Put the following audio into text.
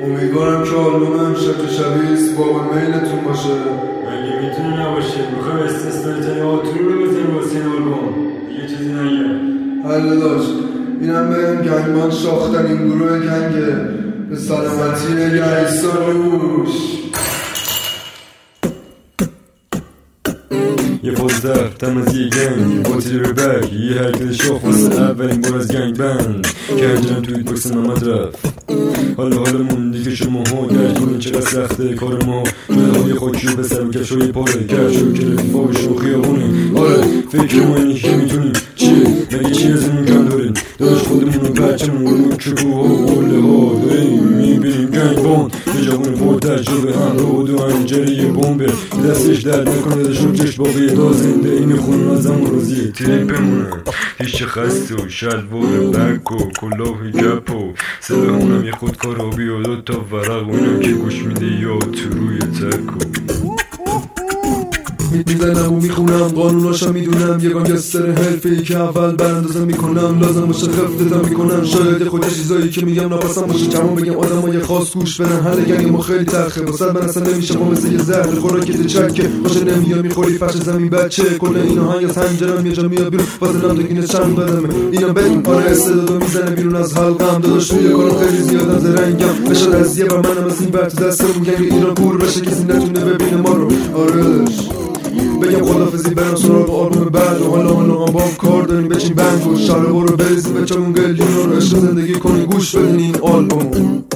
امیدوارم که آلبوم امشب شبیه بابا میلتون باشه. اگه میتونه نباشه میخوام استثنایی ترین آترو رو بزنیم واسه این آلبوم. دیگه چیزی نگه. حل داشت. اینم به گنگمان ساختن این گروه گنگه. به سلامتی گنگستا روش. یه پوزدر تم از یه گنگ، یه باتی رو بک، یه حرکت شاخ واسه اولین بار از گنگ بند که انجام توی باکس نامد رفت. حالمون دیگه شما ها درک کنین چقدر سخته کار ما. جده های خاکی و پسر و کفش های پاره کفش و کلفی و شوخی آبونه. آره فکر ما اینی که میتونیم چیه مگه چی از اون کم داریم داشت خودمون و بچمون رو چکوها و قله ها داریم میبینیم گنگ باند یه جوان پر تجربه همراه و دو انجره یه بمبه دستش درد نکنه داشت چشم باقی دا زنده این خون از همون روزیه تیرین بمونه هیچ خسته و شلوار بک و کلاه گپ و سلاحونم یه خودکار آبی و دوتا ورق و اینم که گوش میده یا تو روی تک میزنم و میخونم قانوناشم میدونم یه گانگستر حرفه‌ای که اول براندازم میکنم لازم باشه خفتتم میکنم شاید خود چیزایی که میگم ناپسم باشه چمون بگم آدمای خاص گوش بدن حل گنگ ما خیلی تلخه واسه من اصلا نمیشه ما مثل یه زهر خوراکت چکه باشه نمیاد میخوری فرش زمین بچه کل این آهنگ از حنجرم یه جا میاد بیرون واسه نمدگینه چند قدمه اینا بدون آره استعدادو میزنه بیرون از حلقم داداش توی کارم خیلی زیادم زرنگم بشه از یه بر منم از این بر تو دستمون گنگ ایران پور بشه کسی نتونه ببینه ما رو آره بگم خدافزی برم سراغ آلبوم بعد و حالا هم با کار داریم بچین بند و شاره برو بریزیم بچمون گلیون رو عشق زندگی کنی گوش بدین این آلبوم